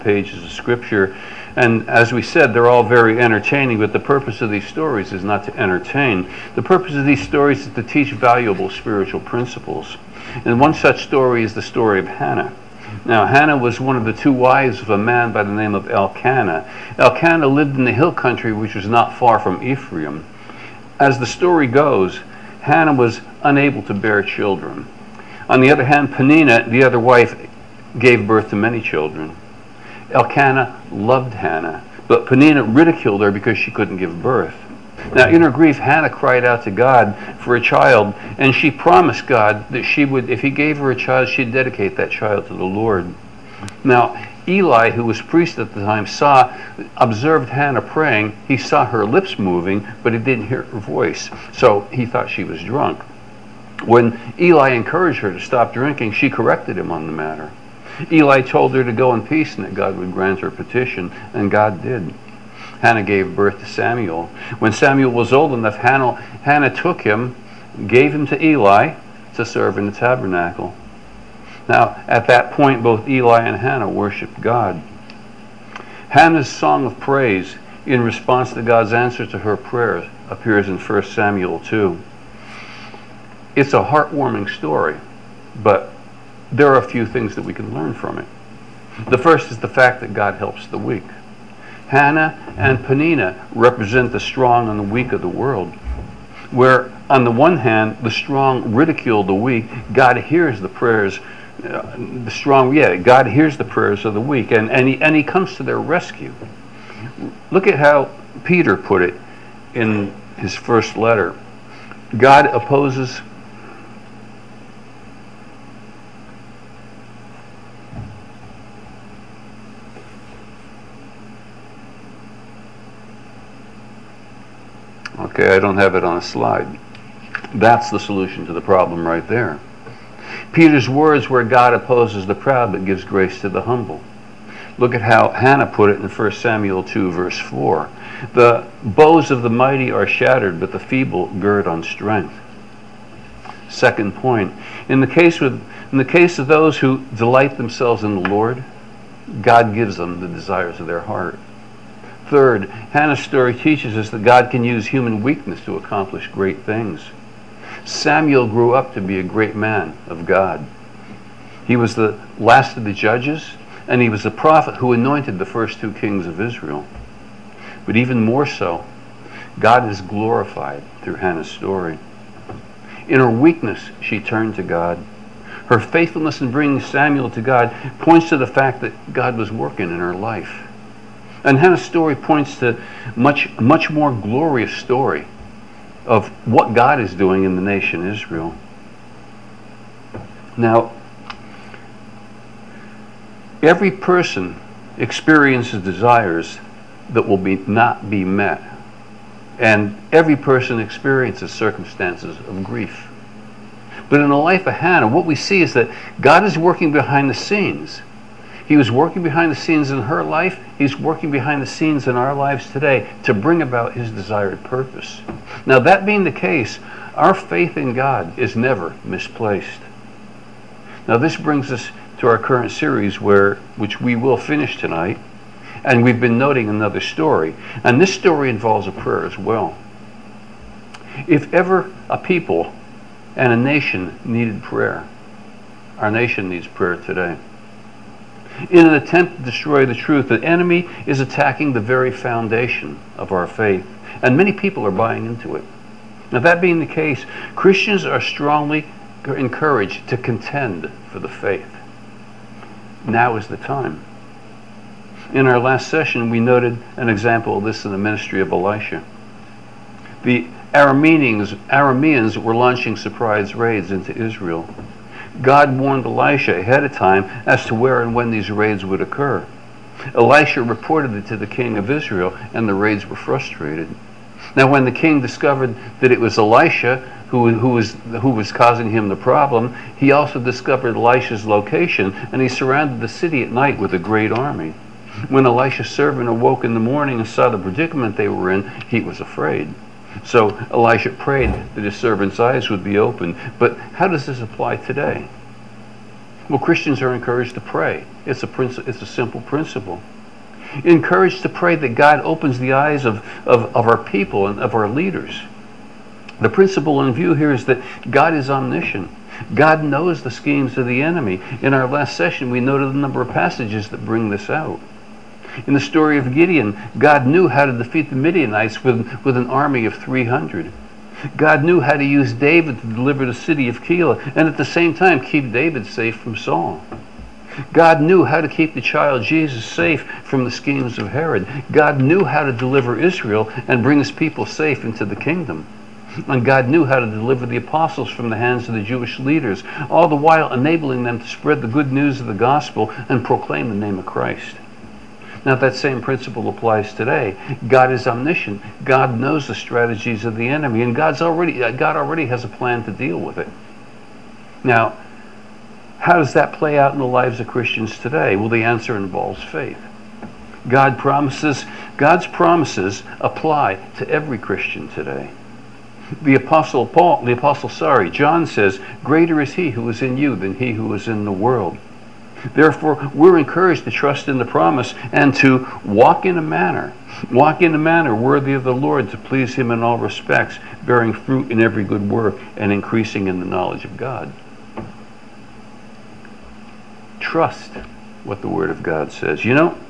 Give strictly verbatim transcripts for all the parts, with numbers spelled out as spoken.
pages of Scripture. And as we said, they're all very entertaining, but the purpose of these stories is not to entertain. The purpose of these stories is to teach valuable spiritual principles. And one such story is the story of Hannah. Now, Hannah was one of the two wives of a man by the name of Elkanah. Elkanah lived in the hill country, which was not far from Ephraim. As the story goes, Hannah was unable to bear children. On the other hand, Peninnah, the other wife, gave birth to many children. Elkanah loved Hannah, but Peninnah ridiculed her because she couldn't give birth. Now, in her grief, Hannah cried out to God for a child, and she promised God that she would, if he gave her a child, she'd dedicate that child to the Lord. Now, Eli, who was priest at the time, saw, observed Hannah praying. He saw her lips moving, but he didn't hear her voice, so he thought she was drunk. When Eli encouraged her to stop drinking, she corrected him on the matter. Eli told her to go in peace and that God would grant her petition, and God did. Hannah gave birth to Samuel. When Samuel was old enough, Hannah, Hannah took him, gave him to Eli to serve in the tabernacle. Now, at that point, both Eli and Hannah worshiped God. Hannah's song of praise in response to God's answer to her prayers appears in First Samuel two. It's a heartwarming story, but there are a few things that we can learn from it. The first is the fact that God helps the weak. Hannah and Peninnah represent the strong and the weak of the world, where on the one hand, the strong ridicule the weak. God hears the prayers, uh, the strong, yeah, God hears the prayers of the weak, and, and, he, and he comes to their rescue. Look at how Peter put it in his first letter. God opposes Okay, I don't have it on a slide. That's the solution to the problem right there. Peter's words where God opposes the proud but gives grace to the humble. Look at how Hannah put it in First Samuel two, verse four. The bows of the mighty are shattered, but the feeble gird on strength. Second point, in the case with in the case of those who delight themselves in the Lord, God gives them the desires of their heart. Third, Hannah's story teaches us that God can use human weakness to accomplish great things. Samuel grew up to be a great man of God. He was the last of the judges, and he was the prophet who anointed the first two kings of Israel. But even more so, God is glorified through Hannah's story. In her weakness, she turned to God. Her faithfulness in bringing Samuel to God points to the fact that God was working in her life. And Hannah's story points to much, much more glorious story of what God is doing in the nation Israel. Now, every person experiences desires that will be not be met. And every person experiences circumstances of grief. But in the life of Hannah, what we see is that God is working behind the scenes. He was working behind the scenes in her life. He's working behind the scenes in our lives today to bring about his desired purpose. Now, that being the case, our faith in God is never misplaced. Now, this brings us to our current series, where which we will finish tonight. And we've been noting another story. And this story involves a prayer as well. If ever a people and a nation needed prayer, our nation needs prayer today. In an attempt to destroy the truth, the enemy is attacking the very foundation of our faith, and many people are buying into it. Now, that being the case, Christians are strongly encouraged to contend for the faith. Now is the time. In our last session, we noted an example of this in the ministry of Elisha. The Arameans, Arameans were launching surprise raids into Israel. God warned Elisha ahead of time as to where and when these raids would occur. Elisha reported it to the king of Israel, and the raids were frustrated. Now, when the king discovered that it was Elisha who, who, was, who was causing him the problem, he also discovered Elisha's location, and he surrounded the city at night with a great army. When Elisha's servant awoke in the morning and saw the predicament they were in, he was afraid. So Elisha prayed that his servant's eyes would be opened. But how does this apply today? Well, Christians are encouraged to pray. It's a princi- it's a simple principle. Encouraged to pray that God opens the eyes of, of, of our people and of our leaders. The principle in view here is that God is omniscient. God knows the schemes of the enemy. In our last session, we noted a number of passages that bring this out. In the story of Gideon, God knew how to defeat the Midianites with, with an army of three hundred. God knew how to use David to deliver the city of Keilah, and at the same time keep David safe from Saul. God knew how to keep the child Jesus safe from the schemes of Herod. God knew how to deliver Israel and bring his people safe into the kingdom. And God knew how to deliver the apostles from the hands of the Jewish leaders, all the while enabling them to spread the good news of the gospel and proclaim the name of Christ. Now that same principle applies today. God is omniscient. God knows the strategies of the enemy, and God's already God already has a plan to deal with it. Now, how does that play out in the lives of Christians today? Well, the answer involves faith. God promises, God's promises apply to every Christian today. The apostle Paul, the apostle, sorry, John says, "Greater is he who is in you than he who is in the world." Therefore, we're encouraged to trust in the promise and to walk in a manner, walk in a manner worthy of the Lord, to please him in all respects, bearing fruit in every good work and increasing in the knowledge of God. Trust what the Word of God says. You know,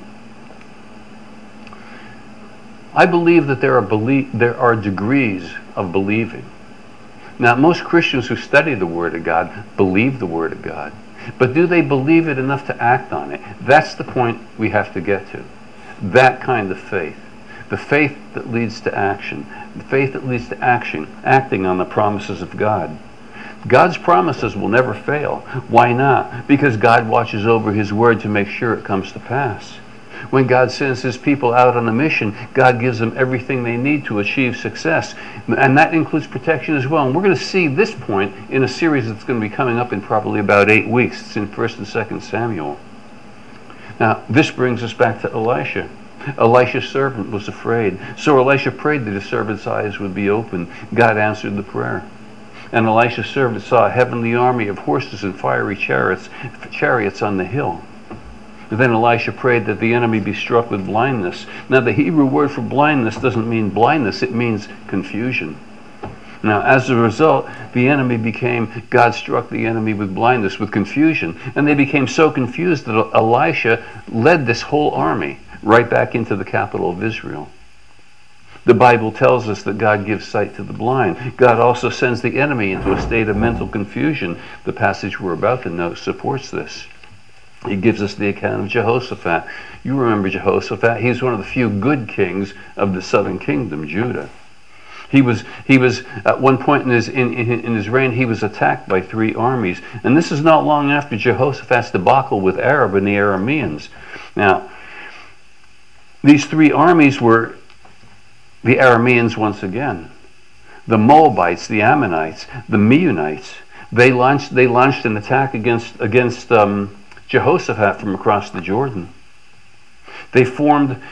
I believe that there are belie- there are degrees of believing. Now, most Christians who study the Word of God believe the Word of God. But do they believe it enough to act on it? That's the point we have to get to. That kind of faith. The faith that leads to action. The faith that leads to action, acting on the promises of God. God's promises will never fail. Why not? Because God watches over his word to make sure it comes to pass. When God sends his people out on a mission, God gives them everything they need to achieve success. And that includes protection as well. And we're going to see this point in a series that's going to be coming up in probably about eight weeks. It's in First and Second Samuel. Now, this brings us back to Elisha. Elisha's servant was afraid. So Elisha prayed that his servant's eyes would be open. God answered the prayer. And Elisha's servant saw a heavenly army of horses and fiery chariots, chariots on the hill. Then Elisha prayed that the enemy be struck with blindness. Now, the Hebrew word for blindness doesn't mean blindness, it means confusion. Now, as a result, the enemy became, God struck the enemy with blindness, with confusion. And they became so confused that Elisha led this whole army right back into the capital of Israel. The Bible tells us that God gives sight to the blind. God also sends the enemy into a state of mental confusion. The passage we're about to note supports this. He gives us the account of Jehoshaphat. You remember Jehoshaphat. He's one of the few good kings of the southern kingdom, Judah. He was, he was at one point in his, in, in, in his reign, he was attacked by three armies. And this is not long after Jehoshaphat's debacle with Arab and the Arameans. Now, these three armies were the Arameans once again. The Moabites, the Ammonites, the Meunites. They launched, they launched an attack against, against um, Jehoshaphat from across the Jordan. They formed,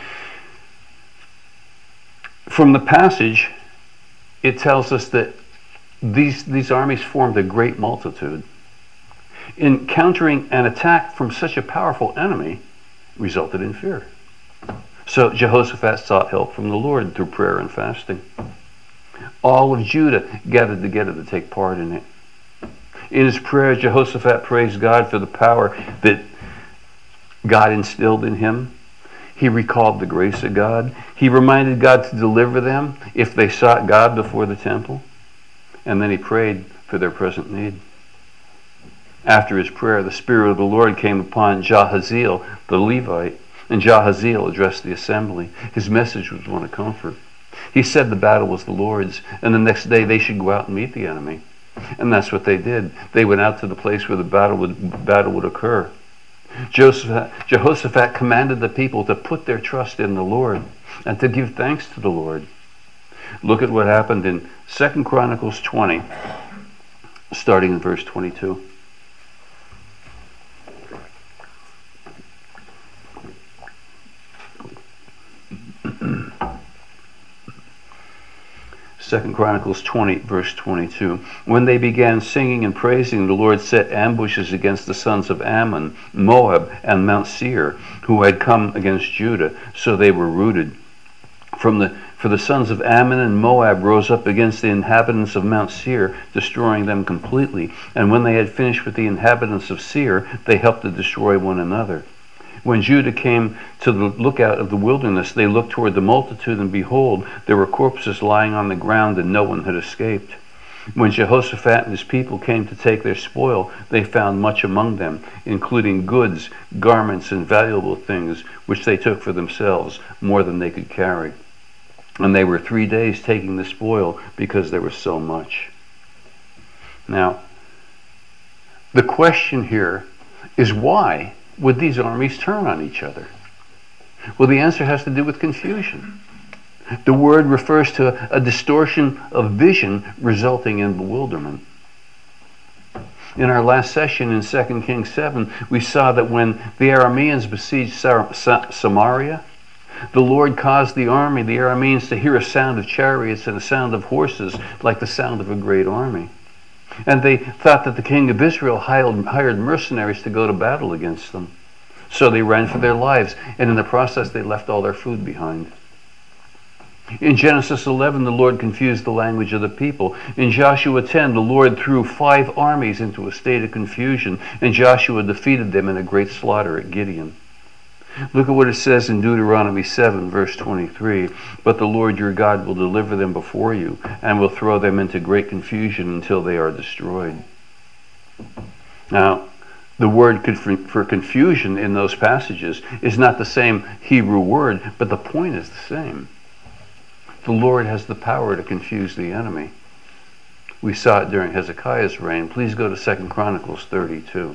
from the passage, it tells us that these, these armies formed a great multitude. Encountering an attack from such a powerful enemy resulted in fear. So Jehoshaphat sought help from the Lord through prayer and fasting. All of Judah gathered together to take part in it. In his prayer, Jehoshaphat praised God for the power that God instilled in him. He recalled the grace of God. He reminded God to deliver them if they sought God before the temple. And then he prayed for their present need. After his prayer, the Spirit of the Lord came upon Jahaziel, the Levite, and Jahaziel addressed the assembly. His message was one of comfort. He said the battle was the Lord's, and the next day they should go out and meet the enemy. And that's what they did. They went out to the place where the battle would, battle would occur. Joseph, Jehoshaphat commanded the people to put their trust in the Lord and to give thanks to the Lord. Look at what happened in Second Chronicles twenty, starting in verse twenty-two. Second Chronicles twenty, verse twenty-two. When they began singing and praising, the Lord set ambushes against the sons of Ammon, Moab, and Mount Seir, who had come against Judah, so they were routed. From the, for the sons of Ammon and Moab rose up against the inhabitants of Mount Seir, destroying them completely. And when they had finished with the inhabitants of Seir, they helped to destroy one another. When Judah came to the lookout of the wilderness, they looked toward the multitude, and behold, there were corpses lying on the ground, and no one had escaped. When Jehoshaphat and his people came to take their spoil, they found much among them, including goods, garments, and valuable things, which they took for themselves, more than they could carry. And they were three days taking the spoil, because there was so much. Now, the question here is, why would these armies turn on each other? Well, the answer has to do with confusion. The word refers to a distortion of vision resulting in bewilderment. In our last session in Second Kings seven, we saw that when the Arameans besieged Samaria, the Lord caused the army, the Arameans, to hear a sound of chariots and a sound of horses like the sound of a great army. And they thought that the king of Israel hired mercenaries to go to battle against them. So they ran for their lives, and in the process they left all their food behind. In Genesis eleven, the Lord confused the language of the people. In Joshua ten, the Lord threw five armies into a state of confusion, and Joshua defeated them in a great slaughter at Gideon. Look at what it says in Deuteronomy seven, verse twenty-three. But the Lord your God will deliver them before you, and will throw them into great confusion until they are destroyed. Now, the word for confusion in those passages is not the same Hebrew word, but the point is the same. The Lord has the power to confuse the enemy. We saw it during Hezekiah's reign. Please go to Second Chronicles thirty-two.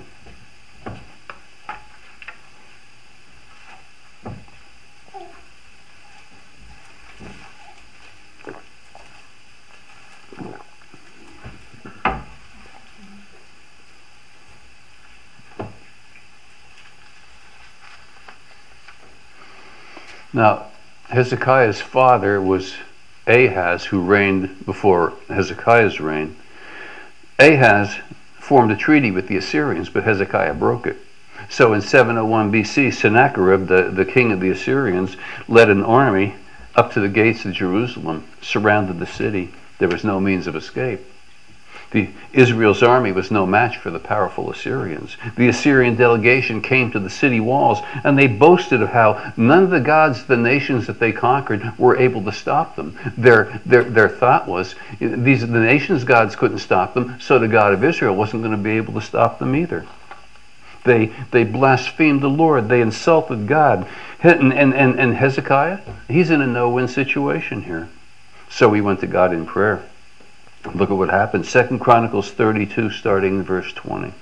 Now, Hezekiah's father was Ahaz, who reigned before Hezekiah's reign. Ahaz formed a treaty with the Assyrians, but Hezekiah broke it. So in seven oh one B C, Sennacherib, the, the king of the Assyrians, led an army up to the gates of Jerusalem, surrounded the city. There was no means of escape. The Israel's army was no match for the powerful Assyrians. The Assyrian delegation came to the city walls, and they boasted of how none of the gods of the nations that they conquered were able to stop them. Their, their, their thought was, these the nations' gods couldn't stop them, so the God of Israel wasn't going to be able to stop them either. They, they blasphemed the Lord. They insulted God. And, and, and, and Hezekiah, he's in a no-win situation here. So he went to God in prayer. Look at what happened. Second Chronicles thirty-two, starting in verse twenty.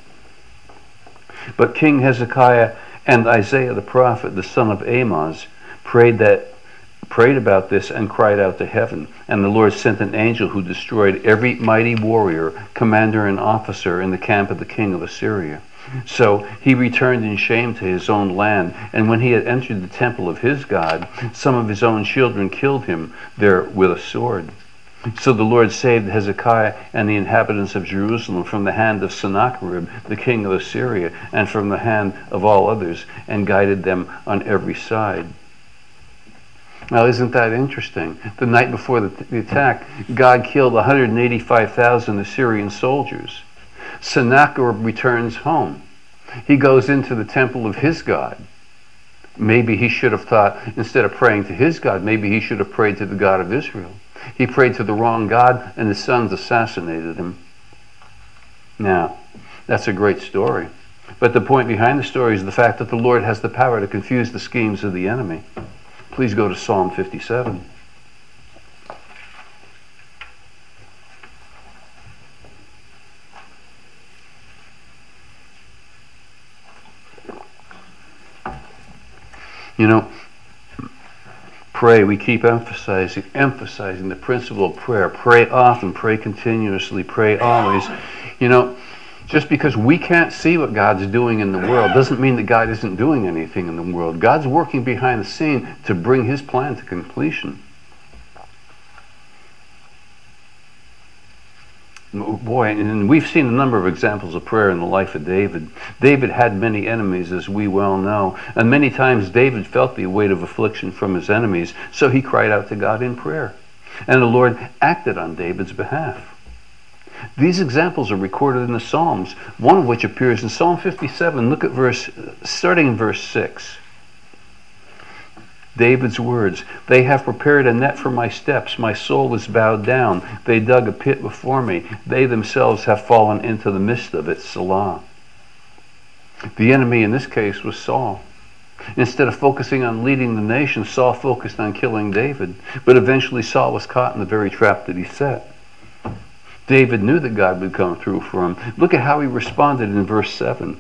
But King Hezekiah and Isaiah the prophet, the son of Amoz, prayed that prayed about this and cried out to heaven. And the Lord sent an angel who destroyed every mighty warrior, commander, and officer in the camp of the king of Assyria. So he returned in shame to his own land, and when he had entered the temple of his God, some of his own children killed him there with a sword. So the Lord saved Hezekiah and the inhabitants of Jerusalem from the hand of Sennacherib, the king of Assyria, and from the hand of all others, and guided them on every side. Now, isn't that interesting? The night before the, the attack, God killed one hundred eighty-five thousand Assyrian soldiers. Sennacherib returns home. He goes into the temple of his God. Maybe he should have thought, instead of praying to his God, maybe he should have prayed to the God of Israel. He prayed to the wrong God, and his sons assassinated him. Now, that's a great story. But the point behind the story is the fact that the Lord has the power to confuse the schemes of the enemy. Please go to Psalm fifty-seven. You know, pray. We keep emphasizing, emphasizing the principle of prayer. Pray often, pray continuously, pray always. You know, just because we can't see what God's doing in the world doesn't mean that God isn't doing anything in the world. God's working behind the scene to bring his plan to completion. Boy, and we've seen a number of examples of prayer in the life of David. David had many enemies, as we well know, and many times David felt the weight of affliction from his enemies, so he cried out to God in prayer, and the Lord acted on David's behalf. These examples are recorded in the Psalms, one of which appears in Psalm fifty-seven. Look at verse, starting in verse six. David's words, "They have prepared a net for my steps. My soul is bowed down. They dug a pit before me. They themselves have fallen into the midst of it." Selah. The enemy in this case was Saul. Instead of focusing on leading the nation, Saul focused on killing David. But eventually Saul was caught in the very trap that he set. David knew that God would come through for him. Look at how he responded in verse seven.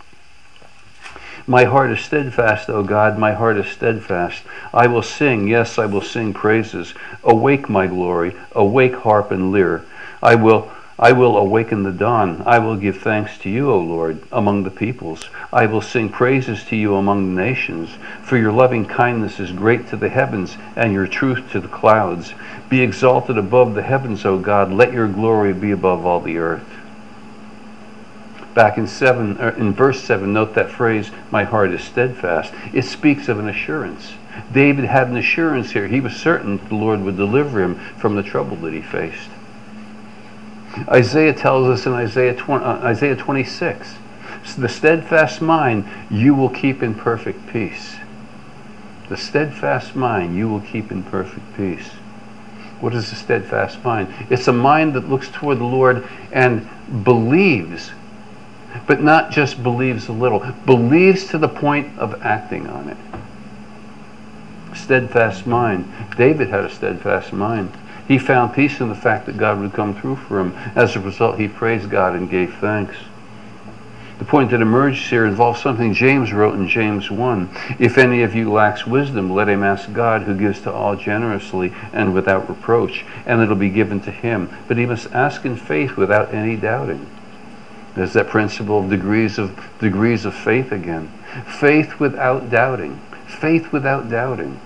"My heart is steadfast, O God, my heart is steadfast. I will sing, yes, I will sing praises. Awake, my glory, awake, harp and lyre. I will I will awaken the dawn. I will give thanks to you, O Lord, among the peoples. I will sing praises to you among the nations. For your loving kindness is great to the heavens, and your truth to the clouds. Be exalted above the heavens, O God. Let your glory be above all the earth." Back in seven, or in verse seven, note that phrase, "My heart is steadfast." It speaks of an assurance. David had an assurance here. He was certain the Lord would deliver him from the trouble that he faced. Isaiah tells us in Isaiah twenty-six, "The steadfast mind you will keep in perfect peace." The steadfast mind you will keep in perfect peace. What is a steadfast mind? It's a mind that looks toward the Lord and believes, but not just believes a little, believes to the point of acting on it. Steadfast mind. David had a steadfast mind. He found peace in the fact that God would come through for him. As a result, he praised God and gave thanks. The point that emerges here involves something James wrote in James one. "If any of you lacks wisdom, let him ask God, who gives to all generously and without reproach, and it'll be given to him. But he must ask in faith without any doubting." There's that principle of degrees of degrees of faith again. Faith without doubting. Faith without doubting.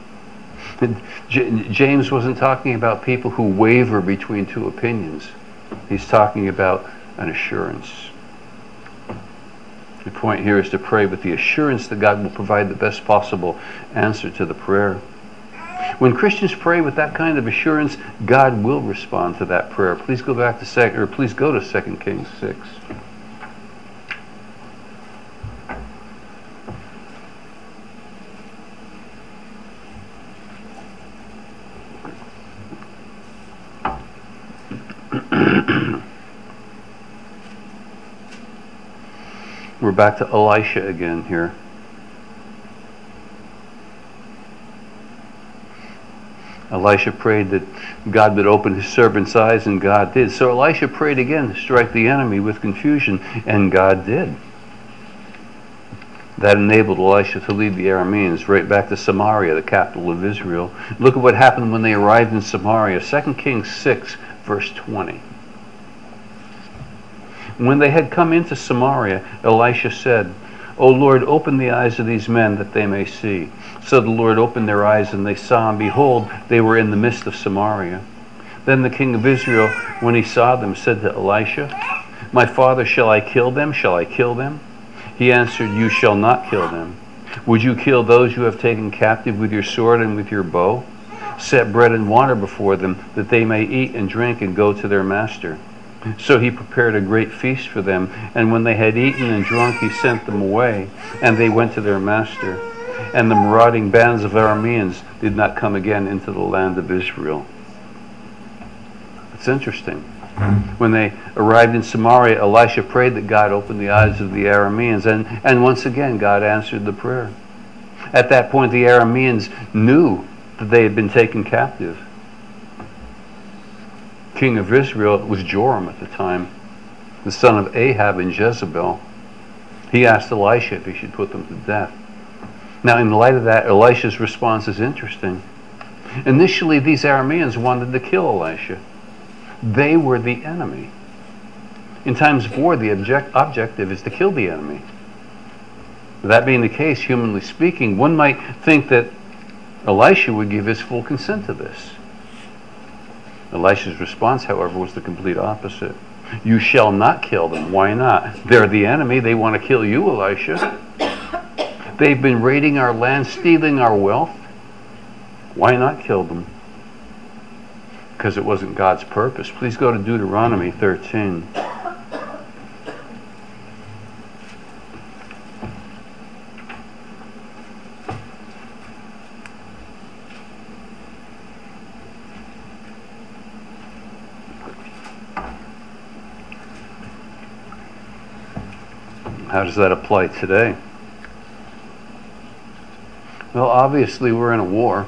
James wasn't talking about people who waver between two opinions. He's talking about an assurance. The point here is to pray with the assurance that God will provide the best possible answer to the prayer. When Christians pray with that kind of assurance, God will respond to that prayer. Please go back to sec- or please go to Second Kings six. We're back to Elisha again here. Elisha prayed that God would open his servant's eyes, and God did. So Elisha prayed again to strike the enemy with confusion, and God did. That enabled Elisha to lead the Arameans right back to Samaria, the capital of Israel. Look at what happened when they arrived in Samaria. Second Kings six, verse twenty. When they had come into Samaria, Elisha said, "O Lord, open the eyes of these men that they may see." So the Lord opened their eyes, and they saw, and behold, they were in the midst of Samaria. Then the king of Israel, when he saw them, said to Elisha, "My father, shall I kill them? Shall I kill them?" He answered, "You shall not kill them. Would you kill those you have taken captive with your sword and with your bow? Set bread and water before them, that they may eat and drink and go to their master." So he prepared a great feast for them, and when they had eaten and drunk, he sent them away, and they went to their master. And the marauding bands of Arameans did not come again into the land of Israel. It's interesting. When they arrived in Samaria, Elisha prayed that God opened the eyes of the Arameans, and, and once again God answered the prayer. At that point, the Arameans knew that they had been taken captive. King of Israel was Joram at the time, the son of Ahab and Jezebel. He asked Elisha if he should put them to death. Now, in light of that, Elisha's response is interesting. Initially, these Arameans wanted to kill Elisha. They were the enemy. In times of war, the object, objective is to kill the enemy. That being the case, humanly speaking, one might think that Elisha would give his full consent to this. Elisha's response, however, was the complete opposite. You shall not kill them. Why not? They're the enemy. They want to kill you, Elisha. They've been raiding our land, stealing our wealth. Why not kill them? Because it wasn't God's purpose. Please go to Deuteronomy thirteen. How does that apply today? Well, obviously we're in a war.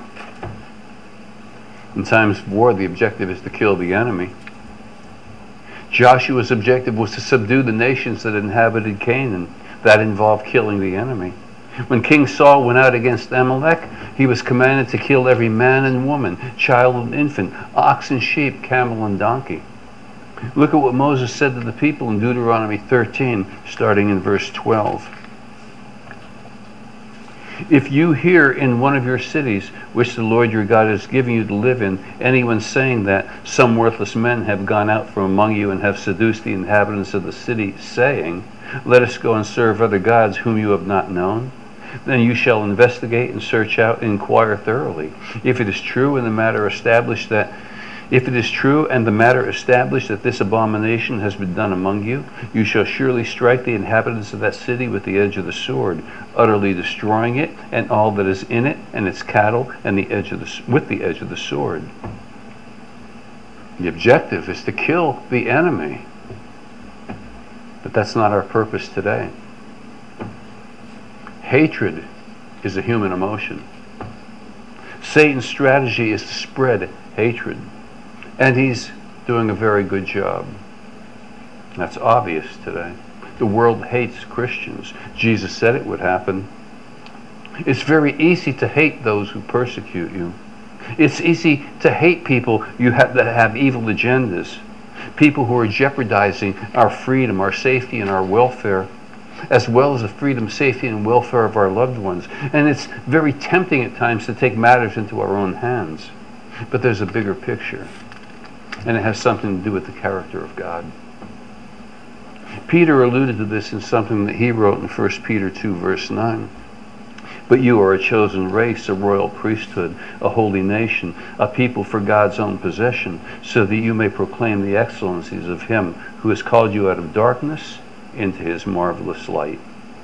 In times of war, the objective is to kill the enemy. Joshua's objective was to subdue the nations that inhabited Canaan. That involved killing the enemy. When King Saul went out against Amalek, he was commanded to kill every man and woman, child and infant, ox and sheep, camel and donkey. Look at what Moses said to the people in Deuteronomy thirteen, starting in verse twelve. If you hear in one of your cities, which the Lord your God is giving you to live in, anyone saying that some worthless men have gone out from among you and have seduced the inhabitants of the city, saying, let us go and serve other gods whom you have not known, then you shall investigate and search out and inquire thoroughly. If it is true and the matter established that If it is true and the matter established that this abomination has been done among you, you shall surely strike the inhabitants of that city with the edge of the sword, utterly destroying it and all that is in it, and its cattle, and the edge of the with the edge of the sword. The objective is to kill the enemy, but that's not our purpose today. Hatred is a human emotion. Satan's strategy is to spread hatred. And he's doing a very good job. That's obvious today. The world hates Christians. Jesus said it would happen. It's very easy to hate those who persecute you. It's easy to hate people you have, that have evil agendas. People who are jeopardizing our freedom, our safety, and our welfare, as well as the freedom, safety, and welfare of our loved ones. And it's very tempting at times to take matters into our own hands. But there's a bigger picture. And it has something to do with the character of God. Peter alluded to this in something that he wrote in First Peter two, verse nine. But you are a chosen race, a royal priesthood, a holy nation, a people for God's own possession, so that you may proclaim the excellencies of him who has called you out of darkness into his marvelous light.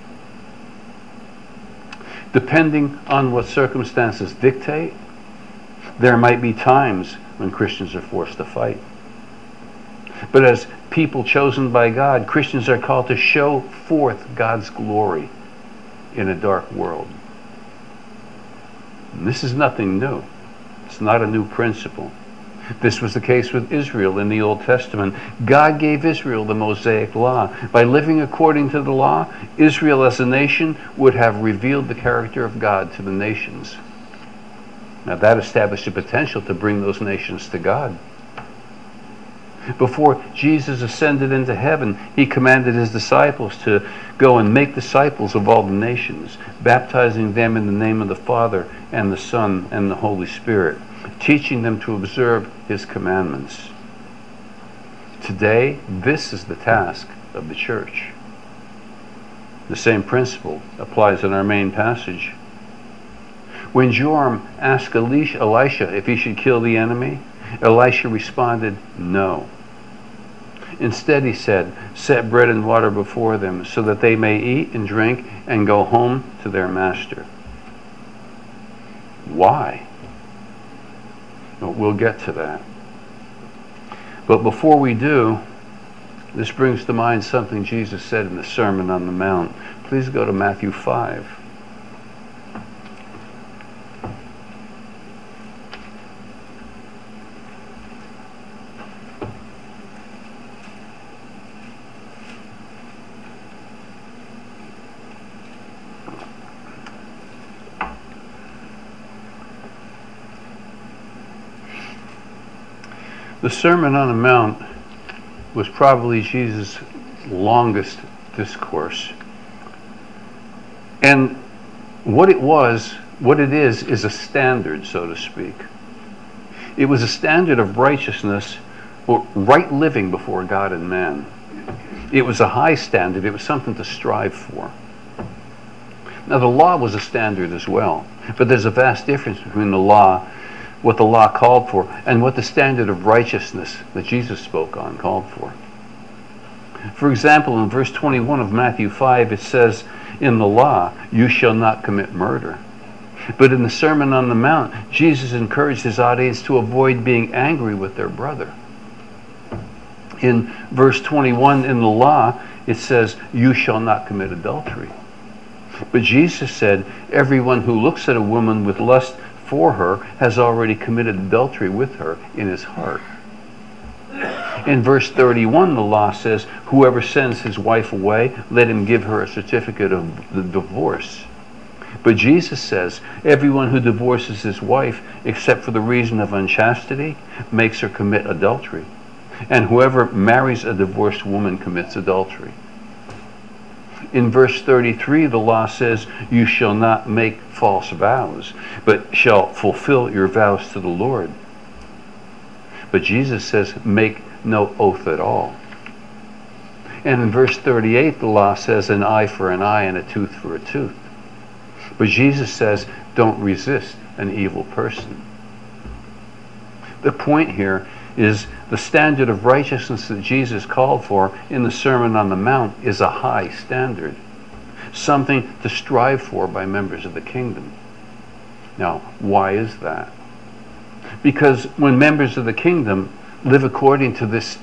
Depending on what circumstances dictate, there might be times when Christians are forced to fight. But as people chosen by God, Christians are called to show forth God's glory in a dark world. And this is nothing new. It's not a new principle. This was the case with Israel in the Old Testament. God gave Israel the Mosaic Law. By living according to the law, Israel as a nation would have revealed the character of God to the nations. Now that established the potential to bring those nations to God. Before Jesus ascended into heaven, he commanded his disciples to go and make disciples of all the nations, baptizing them in the name of the Father and the Son and the Holy Spirit, teaching them to observe his commandments. Today, this is the task of the church. The same principle applies in our main passage. When Joram asked Elisha, Elisha if he should kill the enemy, Elisha responded, no. Instead, he said, set bread and water before them so that they may eat and drink and go home to their master. Why? Well, we'll get to that. But before we do, this brings to mind something Jesus said in the Sermon on the Mount. Please go to Matthew five. The Sermon on the Mount was probably Jesus' longest discourse. And what it was, what it is, is a standard, so to speak. It was a standard of righteousness or right living before God and man. It was a high standard. It was something to strive for. Now, the law was a standard as well, but there's a vast difference between the law, what the law called for, and what the standard of righteousness that Jesus spoke on called for. For example, in verse twenty-one of Matthew five, it says, in the law, you shall not commit murder. But in the Sermon on the Mount, Jesus encouraged his audience to avoid being angry with their brother. In verse twenty-one in the law, it says, you shall not commit adultery. But Jesus said, everyone who looks at a woman with lust for her has already committed adultery with her in his heart. In verse thirty-one, the law says, whoever sends his wife away, let him give her a certificate of the divorce. But Jesus says, everyone who divorces his wife, except for the reason of unchastity, makes her commit adultery. And whoever marries a divorced woman commits adultery. In verse thirty-three, the law says, you shall not make false vows, but shall fulfill your vows to the Lord. But Jesus says, make no oath at all. And in verse thirty-eight, the law says, an eye for an eye and a tooth for a tooth. But Jesus says, don't resist an evil person. The point here is the standard of righteousness that Jesus called for in the Sermon on the Mount is a high standard, something to strive for by members of the kingdom. Now, why is that? Because when members of the kingdom live according to this,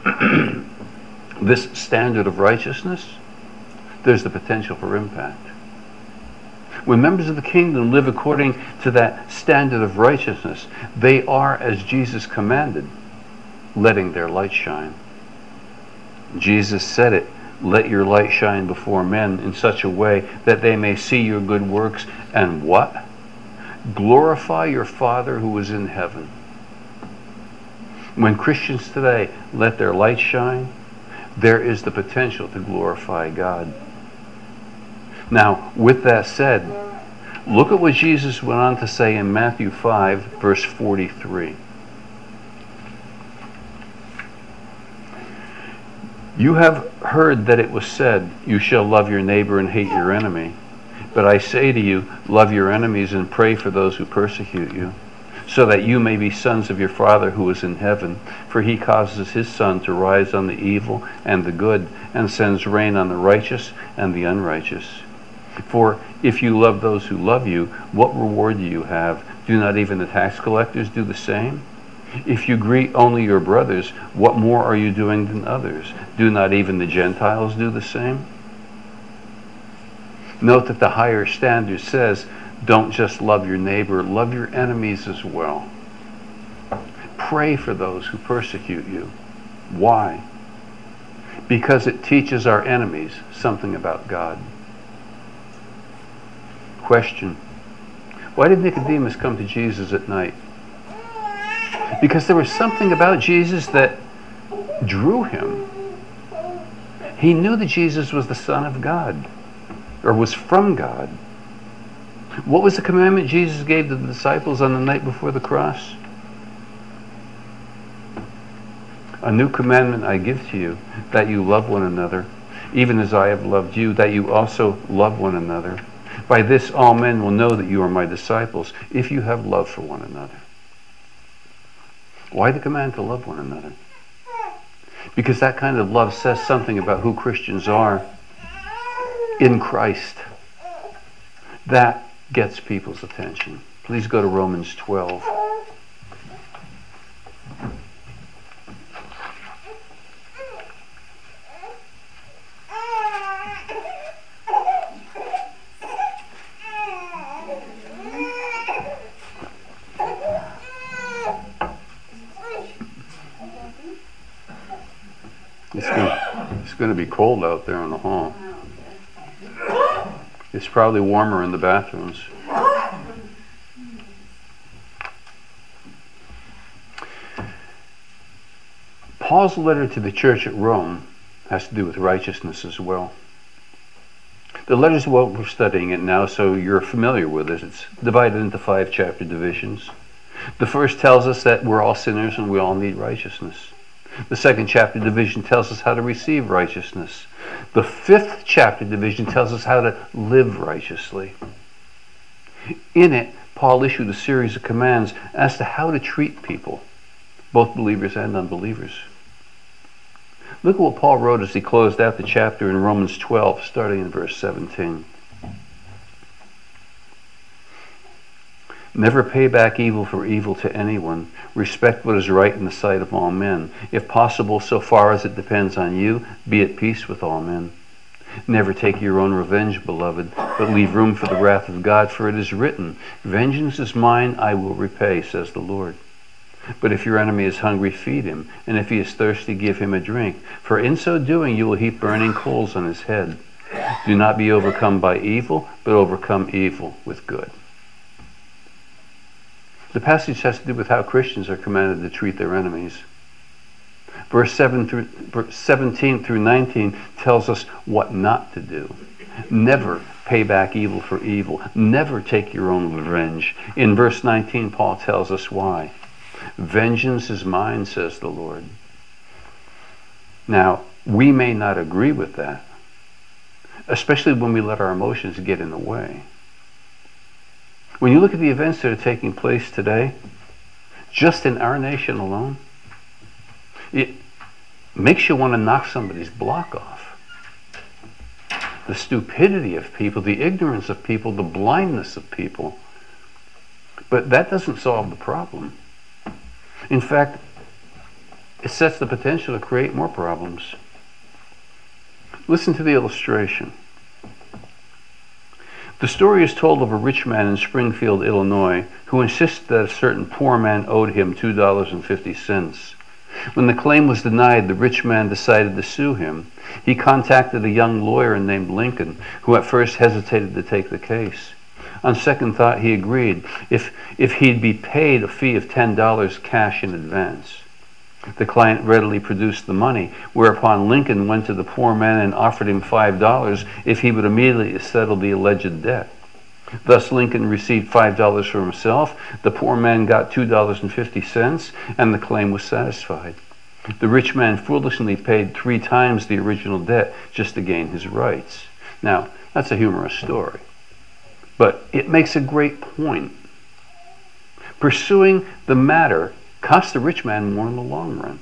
this standard of righteousness, there's the potential for impact. When members of the kingdom live according to that standard of righteousness, they are, as Jesus commanded, letting their light shine. Jesus said it, let your light shine before men in such a way that they may see your good works and what? Glorify your Father who is in heaven. When Christians today let their light shine, there is the potential to glorify God. Now, with that said, look at what Jesus went on to say in Matthew five, verse forty-three. You have heard that it was said, you shall love your neighbor and hate your enemy. But I say to you, love your enemies and pray for those who persecute you, so that you may be sons of your Father who is in heaven. For he causes his sun to rise on the evil and the good, and sends rain on the righteous and the unrighteous. For if you love those who love you, what reward do you have? Do not even the tax collectors do the same? If you greet only your brothers, what more are you doing than others? Do not even the Gentiles do the same? Note that the higher standard says, don't just love your neighbor, love your enemies as well. Pray for those who persecute you. Why? Because it teaches our enemies something about God. Question: why did Nicodemus come to Jesus at night? Because there was something about Jesus that drew him. He knew that Jesus was the Son of God, or was from God. What was the commandment Jesus gave to the disciples on the night before the cross? A new commandment I give to you, that you love one another, even as I have loved you, that you also love one another. By this all men will know that you are my disciples, if you have love for one another. Why the command to love one another? Because that kind of love says something about who Christians are in Christ. That gets people's attention. Please go to Romans twelve. It's going, it's going to be cold out there in the hall. It's probably warmer in the bathrooms. Paul's letter to the church at Rome has to do with righteousness as well. The letter's what we're studying it now, so you're familiar with it. It's divided into five chapter divisions. The first tells us that we're all sinners and we all need righteousness. The second chapter division tells us how to receive righteousness. The fifth chapter division tells us how to live righteously. In it, Paul issued a series of commands as to how to treat people, both believers and unbelievers. Look at what Paul wrote as he closed out the chapter in Romans twelve, starting in verse seventeen. Never pay back evil for evil to anyone. Respect what is right in the sight of all men. If possible, so far as it depends on you, be at peace with all men. Never take your own revenge, beloved, but leave room for the wrath of God, for it is written, vengeance is mine, I will repay, says the Lord. But if your enemy is hungry, feed him, and if he is thirsty, give him a drink. For in so doing, you will heap burning coals on his head. Do not be overcome by evil, but overcome evil with good. The passage has to do with how Christians are commanded to treat their enemies. Verse seven through, verse seventeen through nineteen tells us what not to do. Never pay back evil for evil. Never take your own revenge. In verse nineteen, Paul tells us why. Vengeance is mine, says the Lord. Now, we may not agree with that, especially when we let our emotions get in the way. When you look at the events that are taking place today, just in our nation alone, it makes you want to knock somebody's block off. The stupidity of people, the ignorance of people, the blindness of people. But that doesn't solve the problem. In fact, it sets the potential to create more problems. Listen to the illustration. The story is told of a rich man in Springfield, Illinois, who insisted that a certain poor man owed him two dollars and fifty cents. When the claim was denied, the rich man decided to sue him. He contacted a young lawyer named Lincoln, who at first hesitated to take the case. On second thought, he agreed if, if he'd be paid a fee of ten dollars cash in advance. The client readily produced the money, whereupon Lincoln went to the poor man and offered him five dollars if he would immediately settle the alleged debt. Thus Lincoln received five dollars for himself, the poor man got two dollars and fifty cents, and the claim was satisfied. The rich man foolishly paid three times the original debt just to gain his rights. Now, that's a humorous story, but it makes a great point. Pursuing the matter costs the rich man more in the long run.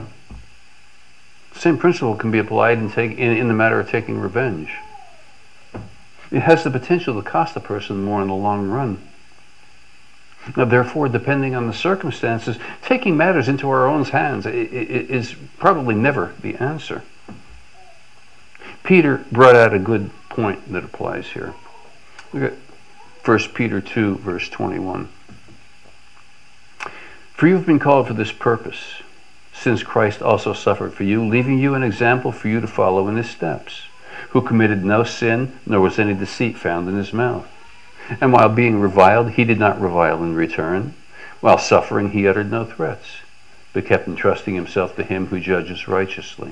The same principle can be applied in, take, in, in the matter of taking revenge. It has the potential to cost a person more in the long run. Now, therefore, depending on the circumstances, taking matters into our own hands is probably never the answer. Peter brought out a good point that applies here. Look at First Peter two, verse twenty-one. For you have been called for this purpose, since Christ also suffered for you, leaving you an example for you to follow in his steps, who committed no sin, nor was any deceit found in his mouth. And while being reviled, he did not revile in return. While suffering, he uttered no threats, but kept entrusting himself to him who judges righteously.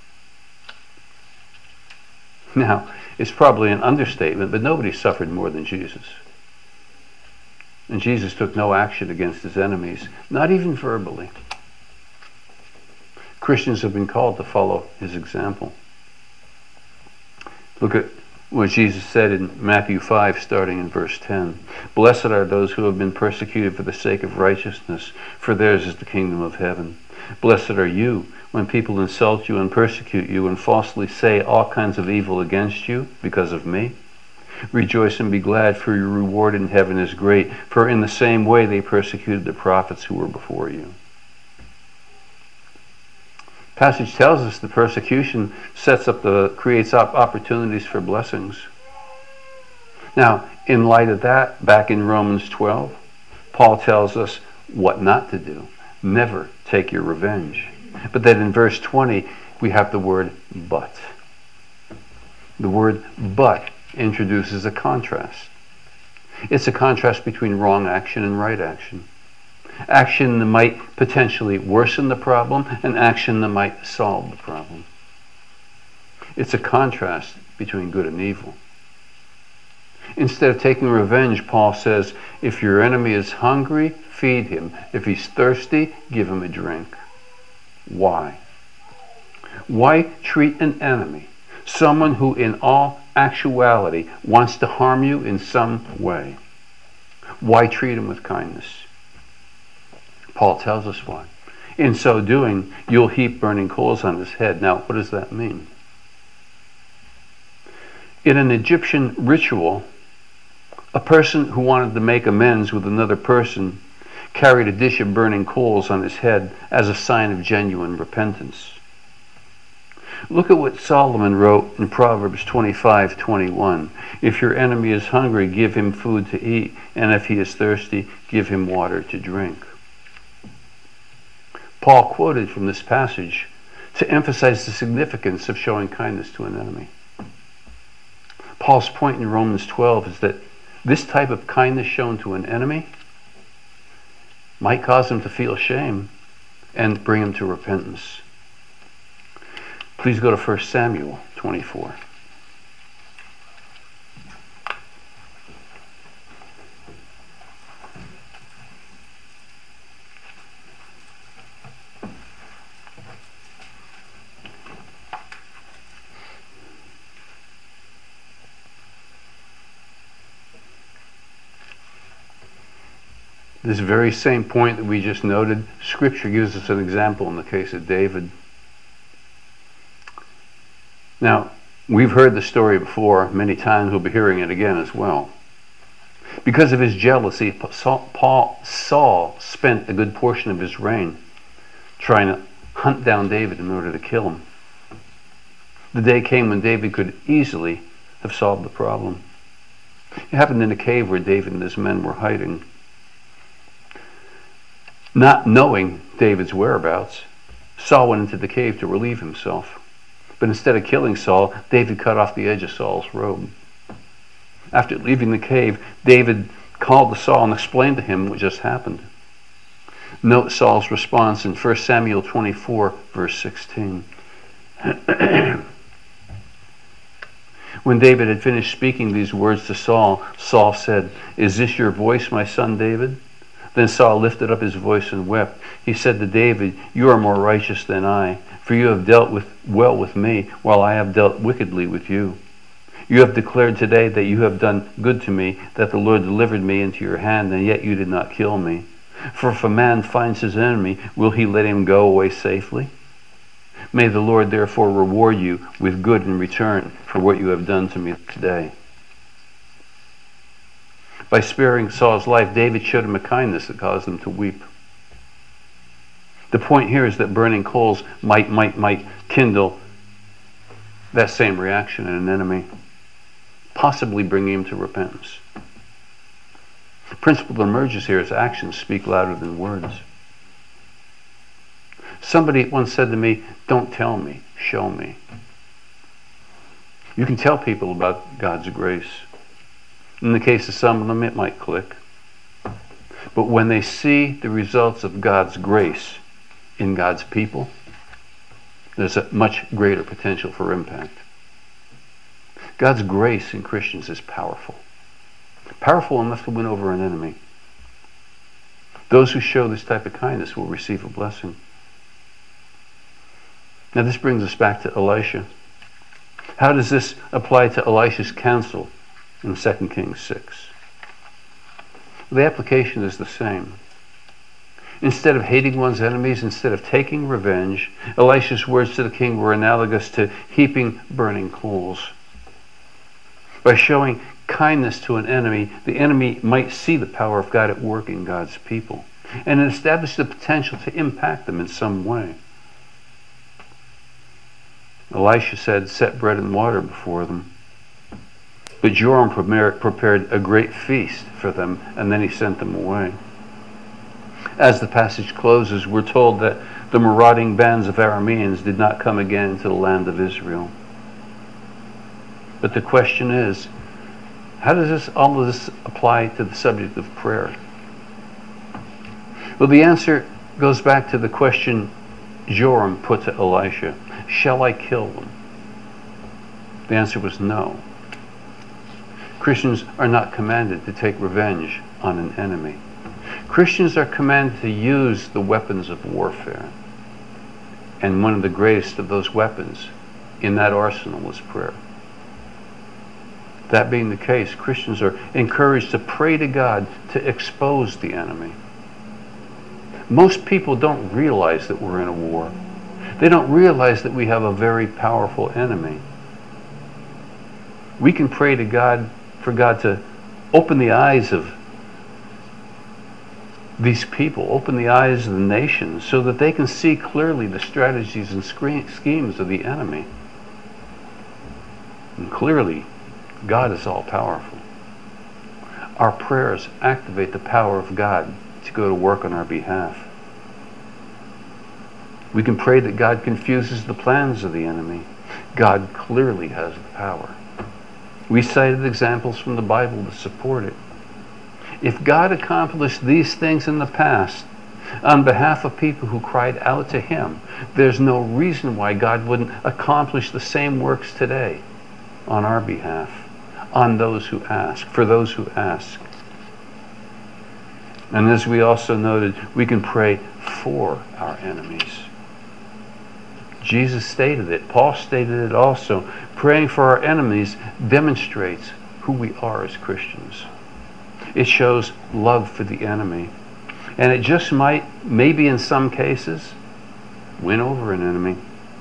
Now, it's probably an understatement, but nobody suffered more than Jesus. And Jesus took no action against his enemies, not even verbally. Christians have been called to follow his example. Look at what Jesus said in Matthew five, starting in verse ten. Blessed are those who have been persecuted for the sake of righteousness, for theirs is the kingdom of heaven. Blessed are you when people insult you and persecute you and falsely say all kinds of evil against you because of me. Rejoice and be glad, for your reward in heaven is great, for in the same way they persecuted the prophets who were before you. Passage tells us the persecution sets up the creates up opportunities for blessings. Now, in light of that, back in Romans twelve, Paul tells us what not to do. Never take your revenge. But then in verse twenty, we have the word but. The word but introduces a contrast. It's a contrast between wrong action and right action. Action that might potentially worsen the problem and action that might solve the problem. It's a contrast between good and evil. Instead of taking revenge, Paul says, if your enemy is hungry, feed him. If he's thirsty, give him a drink. Why? Why treat an enemy, someone who in all actuality wants to harm you in some way? Why treat him with kindness? Paul tells us why. In so doing, you'll heap burning coals on his head. Now, what does that mean? In an Egyptian ritual, a person who wanted to make amends with another person carried a dish of burning coals on his head as a sign of genuine repentance. Look at what Solomon wrote in Proverbs twenty-five twenty-one. If your enemy is hungry, give him food to eat, and if he is thirsty, give him water to drink. Paul quoted from this passage to emphasize the significance of showing kindness to an enemy. Paul's point in Romans twelve is that this type of kindness shown to an enemy might cause him to feel shame and bring him to repentance. Please go to First Samuel twenty-four. This very same point that we just noted, Scripture gives us an example in the case of David. Now, we've heard the story before many times. We'll be hearing it again as well. Because of his jealousy, Paul, Saul spent a good portion of his reign trying to hunt down David in order to kill him. The day came when David could easily have solved the problem. It happened in a cave where David and his men were hiding. Not knowing David's whereabouts, Saul went into the cave to relieve himself. But instead of killing Saul, David cut off the edge of Saul's robe. After leaving the cave, David called to Saul and explained to him what just happened. Note Saul's response in First Samuel twenty-four, verse sixteen. When David had finished speaking these words to Saul, Saul said, "Is this your voice, my son David?" Then Saul lifted up his voice and wept. He said to David, "You are more righteous than I, for you have dealt with well with me, while I have dealt wickedly with you. You have declared today that you have done good to me, that the Lord delivered me into your hand, and yet you did not kill me. For if a man finds his enemy, will he let him go away safely? May the Lord therefore reward you with good in return for what you have done to me today." By sparing Saul's life, David showed him a kindness that caused him to weep. The point here is that burning coals might, might, might kindle that same reaction in an enemy, possibly bringing him to repentance. The principle that emerges here is actions speak louder than words. Somebody once said to me, "Don't tell me, show me." You can tell people about God's grace. In the case of some of them, it might click. But when they see the results of God's grace in God's people, there's a much greater potential for impact. God's grace in Christians is powerful. Powerful enough to win over an enemy. Those who show this type of kindness will receive a blessing. Now this brings us back to Elisha. How does this apply to Elisha's counsel in Second Kings six? The application is the same. Instead of hating one's enemies, instead of taking revenge, Elisha's words to the king were analogous to heaping burning coals. By showing kindness to an enemy, the enemy might see the power of God at work in God's people, and it established the potential to impact them in some way. Elisha said, "Set bread and water before them." But Joram prepared a great feast for them, and then he sent them away. As the passage closes, we're told that the marauding bands of Arameans did not come again into the land of Israel. But the question is, how does this, all of this apply to the subject of prayer? Well, the answer goes back to the question Joram put to Elisha: shall I kill them? The answer was no. Christians are not commanded to take revenge on an enemy. Christians are commanded to use the weapons of warfare. And one of the greatest of those weapons in that arsenal is prayer. That being the case, Christians are encouraged to pray to God to expose the enemy. Most people don't realize that we're in a war. They don't realize that we have a very powerful enemy. We can pray to God for God to open the eyes of these people, open the eyes of the nations, so that they can see clearly the strategies and schemes of the enemy. And clearly, God is all-powerful. Our prayers activate the power of God to go to work on our behalf. We can pray that God confuses the plans of the enemy. God clearly has the power. We cited examples from the Bible to support it. If God accomplished these things in the past on behalf of people who cried out to Him, there's no reason why God wouldn't accomplish the same works today on our behalf, on those who ask, for those who ask. And as we also noted, we can pray for our enemies. Jesus stated it. Paul stated it also. Praying for our enemies demonstrates who we are as Christians. It shows love for the enemy. And it just might, maybe in some cases, win over an enemy.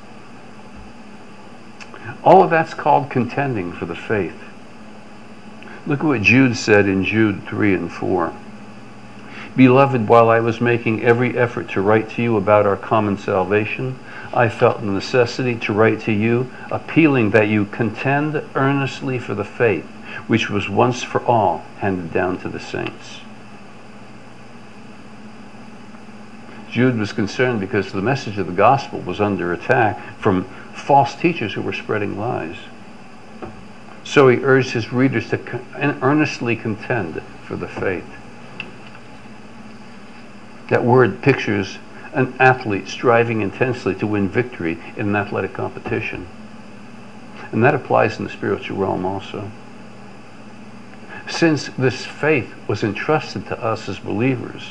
All of that's called contending for the faith. Look at what Jude said in Jude three and four. Beloved, while I was making every effort to write to you about our common salvation, I felt the necessity to write to you, appealing that you contend earnestly for the faith, which was once for all handed down to the saints. Jude was concerned because the message of the gospel was under attack from false teachers who were spreading lies. So he urged his readers to earnestly contend for the faith. That word pictures an athlete striving intensely to win victory in an athletic competition. And that applies in the spiritual realm also. Since this faith was entrusted to us as believers,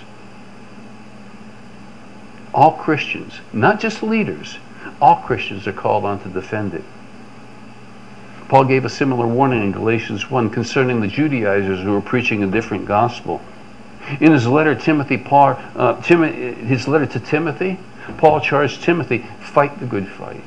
all Christians, not just leaders, all Christians are called on to defend it. Paul gave a similar warning in Galatians one concerning the Judaizers who were preaching a different gospel. In his letter, Timothy, Paul, uh, Tim, his letter to Timothy, Paul charged Timothy, fight the good fight.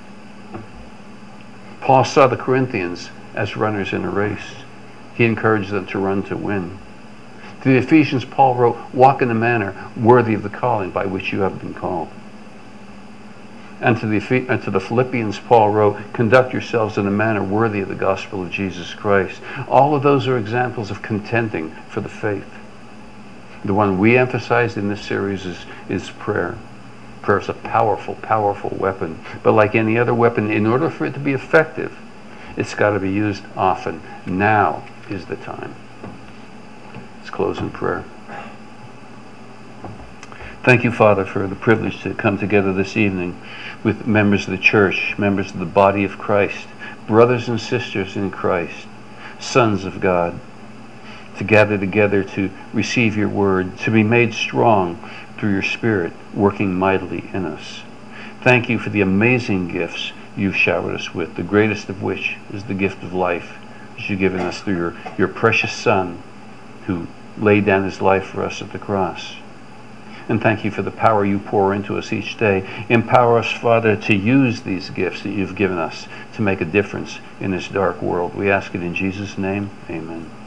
Paul saw the Corinthians as runners in a race. He encouraged them to run to win. To the Ephesians, Paul wrote, walk in a manner worthy of the calling by which you have been called. And to the, and to the Philippians, Paul wrote, conduct yourselves in a manner worthy of the gospel of Jesus Christ. All of those are examples of contending for the faith. The one we emphasized in this series is, is prayer. Prayer is a powerful, powerful weapon. But like any other weapon, in order for it to be effective, it's got to be used often. Now is the time. Let's close in prayer. Thank you, Father, for the privilege to come together this evening with members of the church, members of the body of Christ, brothers and sisters in Christ, sons of God, to gather together to receive your word, to be made strong through your Spirit working mightily in us. Thank you for the amazing gifts you've showered us with, the greatest of which is the gift of life that you've given us through your, your precious Son who laid down his life for us at the cross. And thank you for the power you pour into us each day. Empower us, Father, to use these gifts that you've given us to make a difference in this dark world. We ask it in Jesus' name. Amen.